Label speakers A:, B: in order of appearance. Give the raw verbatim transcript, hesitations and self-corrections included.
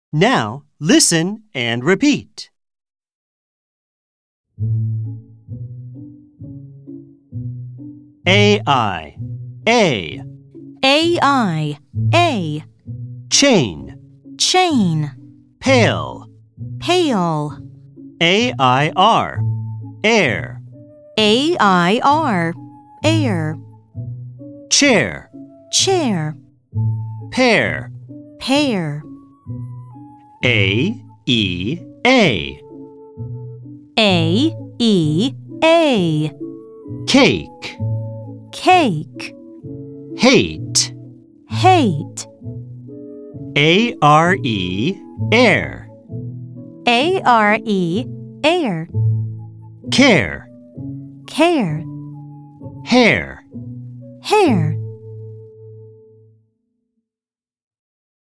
A: Now, listen and repeat. A I, A.
B: A I, A.
A: Chain,
B: Chain.
A: pail.
B: Pail.
A: A I R, air.
B: A I R, air.
A: Chair,
B: Chair.
A: pear.
B: Pear.
A: A E A,
B: A E A.
A: cake.
B: Cake.
A: Hate,
B: Hate.
A: A R E, air.
B: A R E, air.
A: Care,
B: Care.
A: hair.
B: Hair.